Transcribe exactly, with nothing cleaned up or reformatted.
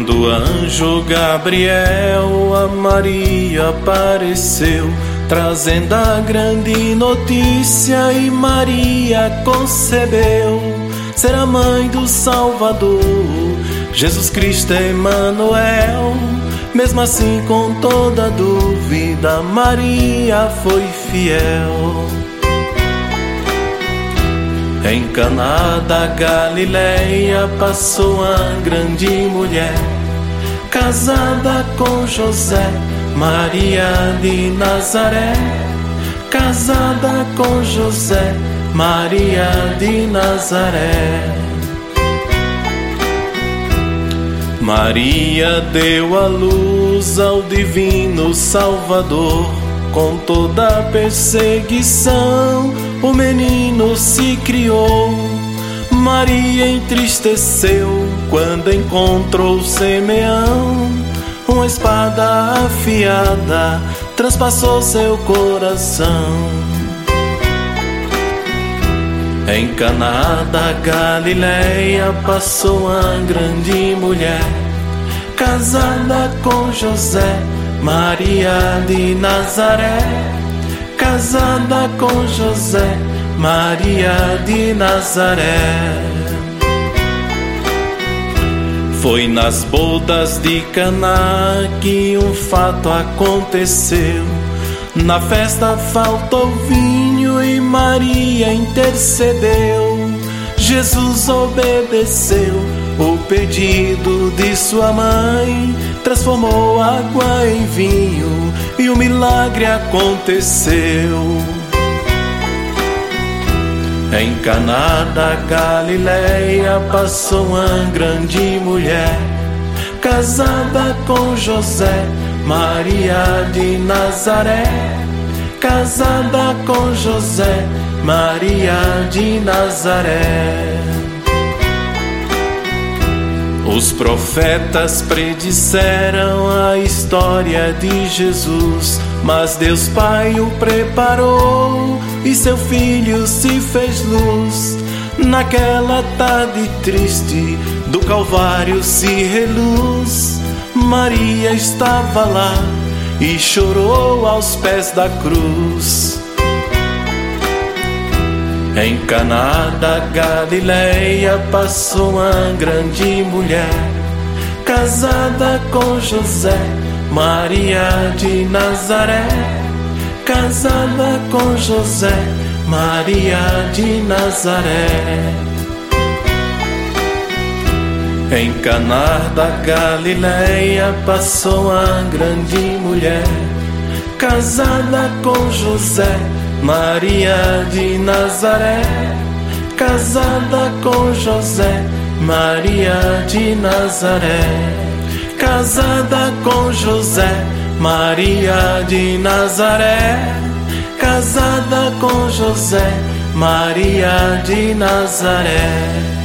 Quando o anjo Gabriel a Maria apareceu, trazendo a grande notícia, e Maria concebeu ser a mãe do Salvador, Jesus Cristo Emmanuel. Mesmo assim, com toda dúvida, Maria foi fiel. Em Caná da Galileia passou uma grande mulher, casada com José, Maria de Nazaré. Casada com José, Maria de Nazaré. Maria deu à luz ao divino Salvador. Com toda a perseguição, o menino se criou. Maria entristeceu quando encontrou Simeão. Uma espada afiada transpassou seu coração. Em Caná da Galileia passou uma grande mulher, casada com José, Maria de Nazaré. Casada com José, Maria de Nazaré. Foi nas bodas de Caná que um fato aconteceu. Na festa faltou vinho e Maria intercedeu. Jesus obedeceu o pedido de sua mãe, transformou água em vinho e o milagre aconteceu. Em Caná da Galileia passou uma grande mulher, casada com José, Maria de Nazaré. Casada com José, Maria de Nazaré. Os profetas predisseram a história de Jesus, mas Deus Pai o preparou e seu Filho se fez luz. Naquela tarde triste do Calvário se reluz. Maria estava lá e chorou aos pés da cruz. Em Caná da Galileia passou uma grande mulher, casada com José, Maria de Nazaré. Casada com José, Maria de Nazaré. Em Caná da Galileia passou uma grande mulher, casada com José, Maria de Nazaré. Casada com José, Maria de Nazaré. Casada com José, Maria de Nazaré. Casada com José, Maria de Nazaré.